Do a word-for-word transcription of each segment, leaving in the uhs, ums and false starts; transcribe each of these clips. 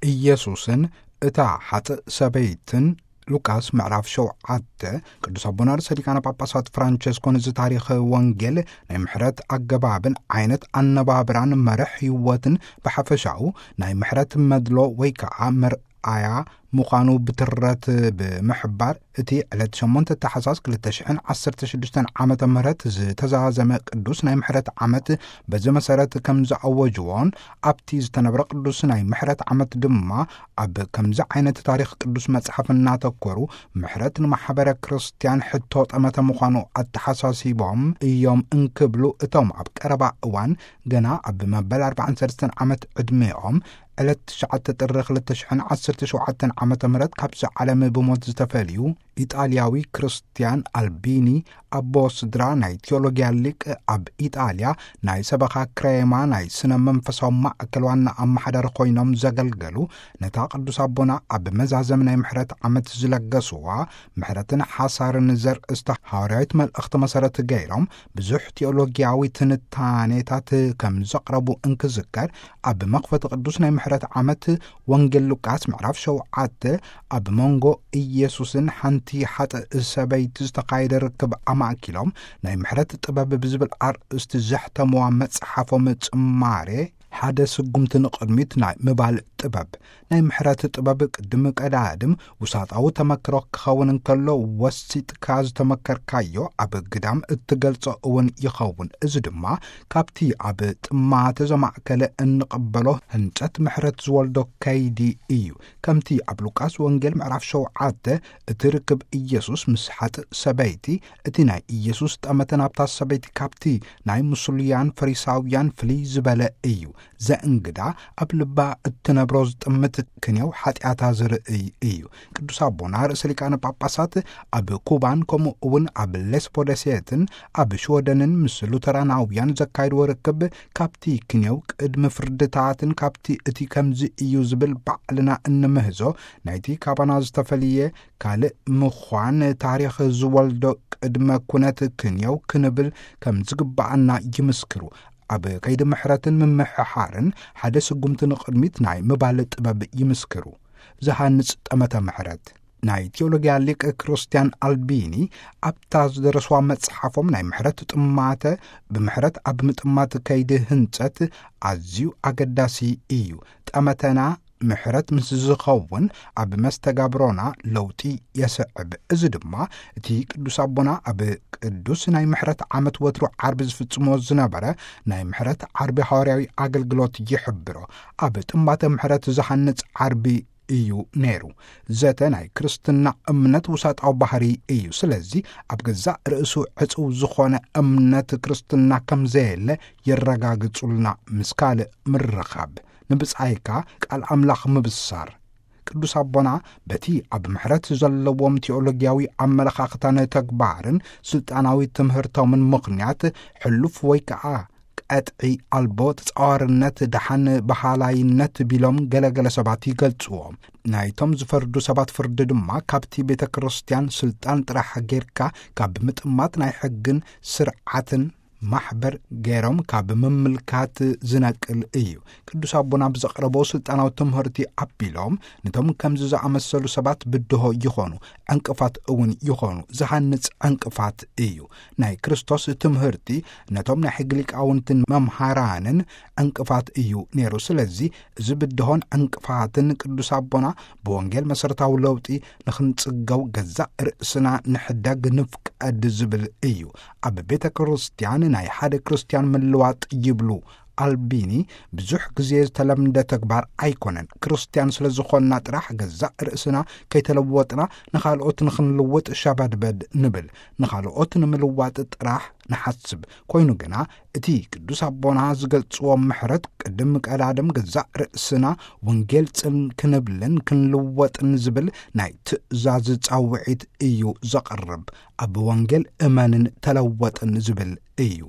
ኢየሱስን እታ ሓጥእ ሰበይትን ሉቃስ ምዕራፍ ሸውዓተ ቅዱስ አቡነ ርእሰ ሊቃነ ጳጳሳት ፍራንቸስኮን እዚ ታሪኽ ወንጌል ናይ ምሕረት አገባብን ዓይነት አነባብራን መርሕ ህይወትን ብሓፈሻኡ ናይ ምሕረት መድሎ ወይ ከዓ መርአያ ምዃኑ ብትረት ብምሕባር እቲ ዕለት ሸሞንተ ታሕሳስ ክልተ ሽሕን ዓሰርተ ሽዱሽተን ዓመተ ምህረት ዝተዛዘመ ቅዱስ ናይ ምሕረት ዓመት በዚ መሰረት ከም ዝኣወጅዎን ኣብቲ ዝተነበረ ቅዱስ ናይ ምሕረት ዓመት ድማ ኣብ ከምዚ ዓይነት ታሪኽ ቅዱስ መጽሓፍ እናተኮሩ ምሕረት ንማሕበረ ክርስቲያን ሕቶ ጠመተ ምዃኑ ኣተሓሳሲቦም እዮም እንክብሉ እቶም ኣብ ቀረባ እዋን ገና ኣብ መበል ኣርባዓን ሰለስተን ዓመት ዕድሜኦም ዕለት ትሽዓተ ጥሪ ክልተ ሽሕን ዓሰርተ ሸውዓተ ዓመተ ምህረት ካብዚ ዓለም ብሞት ዝተፈልዩ ኢጣልያዊ ክርስቲያን አልቢኒ ኣቦ ስድራ ናይ ቴዎሎጊያ ሊቅ ኣብ ኢጣልያ ናይ ሰበኻ ክሬማ ናይ ስነ መንፈሳዊ ማእከል ዋና ኣመሓዳሪ ኮይኖም ዘገልገሉ ነታ ቅዱስ አቦና ኣብ መዛዘም ናይ ምሕረት ዓመት ዝለገስዋ ምሕረትን ሓሳርን ዘርእስታ ሐዋርያዊት መልእኽቲ መሰረት ገይሮም ብዙሕ ቴዎሎጊያዊ ትንታኔታት ከም ዘቕረቡ እንክዝከር ኣብ መኽፈቲ ቅዱስ ናይ ምሕረት ዓመት ወንጌል ሉቃስ ምዕራፍ ሸውዓተ ኣብ መንጎ ኢየሱስን ሓንቲ ሓጥእ ሰበይቲ ዝተኻየደ ርክብ ኣማእኪሎም ናይ ምሕረት ጥበብ ብዝብል ኣርእስቲ ዘሕተምዋ መጽሓፎም ጽማሬ ሓደ ስጉምቲ ንቕድሚት ናይ ምባል ጥበብ ናይ ምሕረት ጥበብ ቅድሚ ቀዳድም ውሳጣዊ ተመክሮ ክኸውን እንከሎ ወሲጥካ ዝተመከርካዮ ኣብ ግዳም እትገልጾ እውን ይኸውን እዚ ድማ ካብቲ ኣብ ጥማተ ዘማእከለ እንቕበሎ ህንጸት ምሕረት ዝወልዶ ከይዲ እዩ ከምቲ ኣብ ሉቃስ ወንጌል ምዕራፍ ሸውዓተ እቲ ርክብ ኢየሱስ ምስ ሓጥእ ሰበይቲ እቲ ናይ ኢየሱስ ጠመተ ናብታ ሰበይቲ ካብቲ ናይ ሙስልያን ፈሪሳውያን ፍልይ ዝበለ እዩ ዘእንግዳ ኣብ ልባ እትነብሮ ዝጥምት ክንየው ሓጢኣታ ዝርኢ እዩ ቅዱስ አቦና ርእሰ ሊቃነ ጳጳሳት ኣብ ኩባን ከምኡ እውን ኣብ ሌስፖደሴትን ኣብ ሽወደንን ምስ ሉተራናውያን ዘካይድዎ ርክብ ካብቲ ክንየው ቅድሚ ፍርድታትን ካብቲ እቲ ከምዚ እዩ ዝብል ባዕልና እንምህዞ ናይቲ ካባና ዝተፈልየ ካልእ ምዃን ታሪኽ ዝወልዶ ቅድመ ኩነት ክንየው ክንብል ከም ዝግባአና ይምስክሩ ኣብ ከይዲ ምሕረትን ምምሕሓርን ሓደ ስጉምቲ ንቕድሚት ናይ ምባል ጥበብ ይምስክሩ ዝሃንጽ ጠመተ ምሕረት ናይ ቴዎሎጊያ ሊቅ ክርስቲያን አልቢኒ ኣብታ ዝደረስዋ መጽሓፎም ናይ ምሕረት ጥማተ ብምሕረት ኣብ ምጥማት ከይዲ ህንጸት ኣዝዩ ኣገዳሲ እዩ ጠመተና ምሕረት ምስ ዝኸውን ኣብ መስተጋብሮና ለውጢ የስዕብ እዚ ድማ እቲ ቅዱስ አቦና ኣብ ቅዱስ ናይ ምሕረት ዓመት ወትሩ ዓርቢ ዝፍጽሞ ዝነበረ ናይ ምሕረት ዓርቢ ሐዋርያዊ ኣገልግሎት ይሕብሮ ኣብ ጥማተ ምሕረት ዝሃንጽ ዓርቢ እዩ ነይሩ ዘተ ናይ ክርስትና እምነት ውሳጣዊ ባህሪ እዩ ስለዚ ኣብ ገዛእ ርእሱ ዕጹው ዝኾነ እምነት ክርስትና ከም ዘየለ የረጋግጹልና ምስ ካልእ ምርኻብ ንብጻይካ ቃል ኣምላኽ ምብሳር ቅዱስ አቦና በቲ ኣብ ምሕረት ዘለዎም ቴዎሎጊያዊ ኣመለኻኽታን ተግባርን ስልጣናዊ ትምህርቶምን ምኽንያት ሕሉፍ ወይ ከዓ ቀጥዒ ኣልቦ ተጻዋርነት ደሓን ባህላይነት ቢሎም ገለገለ ሰባት ይገልጽዎም ናይቶም ዝፈርዱ ሰባት ፍርዲ ድማ ካብቲ ቤተ ክርስቲያን ስልጣን ጥራሕ ጌርካ ካብ ምጥማት ናይ ሕግን ስርዓትን ማሕበር ገይሮም ካብ ምምልካት ዝነቅል እዩ ቅዱስ አቦና ብዘቕረቦ ስልጣናዊ ትምህርቲ ኣቢሎም ነቶም ከምዚ ዝኣመሰሉ ሰባት ብድሆ ይኾኑ ዕንቅፋት እውን ይኾኑ ዝሃንጽ ዕንቅፋት እዩ ናይ ክርስቶስ ትምህርቲ ነቶም ናይ ሕጊ ሊቃውንትን መምሃራንን ዕንቅፋት እዩ ነይሩ ስለዚ እዚ ብድሆን ዕንቅፋትን ቅዱስ አቦና ብወንጌል መሰረታዊ ለውጢ ንኽንጽገው ገዛእ ርእስና ንሕደግ ንፍቀድ ዝብል እዩ ኣብ ቤተ ክርስቲያን ናይ ሓደ ክርስቲያን ምልዋጥ ይብሉ አልቢኒ ብዙሕ ግዜ ዝተለምደ ተግባር ኣይኮነን ክርስቲያን ስለ ዝኾንና ጥራሕ ገዛእ ርእስና ከይተለወጥና ንኻልኦት ንኽንልውጥ ሻባድበድ ንብል ንኻልኦት ንምልዋጥ ጥራሕ ንሓስብ ኮይኑ ግና እቲ ቅዱስ አቦና ዝገልጽዎ ምሕረት ቅድም ቀዳድም ገዛእ ርእስና ወንጌል ጽን ክንብልን ክንልወጥን ዝብል ናይ ትእዛዝ ጻውዒት እዩ ዘቕርብ ኣብ ወንጌል እመንን ተለወጥን ዝብል እዩ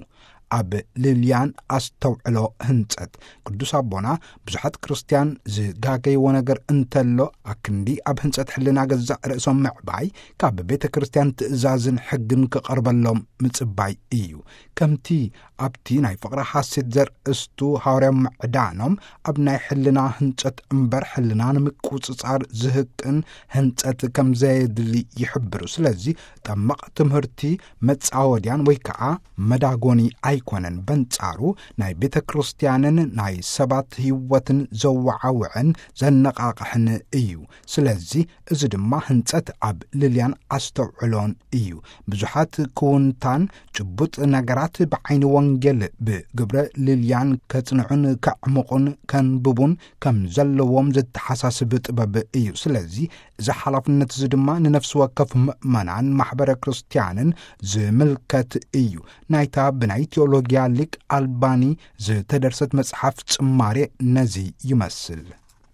ኣብ ልልያን ኣስተውዕሎ ህንጸት ቅዱስ ኣቦና ብዙሓት ክርስቲያን ዝጋገይዎ ነገር እንተሎ ኣክንዲ ኣብ ህንጸት ሕልና ገዛእ ርእሶም ምዕባይ ካብ ቤተ ክርስቲያን ትእዛዝን ሕግን ክቐርበሎም ምጽባይ እዩ ከምቲ ኣብቲ ናይ ፍቕሪ ሓሴት ዘርእስቱ ሐዋርያዊ ምዕዳኖም ኣብ ናይ ሕልና ህንጸት እምበር ሕልና ንምቁጽጻር ዝህቅን ህንጸት ከም ዘየድሊ ይሕብሩ ስለዚ ጠመቕ ትምህርቲ መጻወድያን ወይ ከዓ መዳጎኒ ኣይኮነን በንጻሩ ናይ ቤተ ክርስቲያንን ናይ ሰባት ህይወትን ዘወዓውዕን ዘነቃቅሕን እዩ ስለዚ እዚ ድማ ህንጸት ኣብ ልልያን ኣስተውዕሎን እዩ ብዙሓት ክውንታን ጭቡጥ ነገራት ብዓይኒ ወንጌል ብግብረ ልልያን ከጽንዑን ከዕምቁን ከንብቡን ከም ዘለዎም ዝተሓሳስብ ጥበብ እዩ ስለዚ እዚ ሓላፍነት እዚ ድማ ንነፍሲ ወከፍ ምእመናን ማሕበረ ክርስቲያንን ዝምልከት እዩ ናይታ ብናይ ቴዎሎጊያ ሊቅ ኣልባኒ ዝተደርሰት መጽሓፍ ጽማሬ ነዚ ይመስል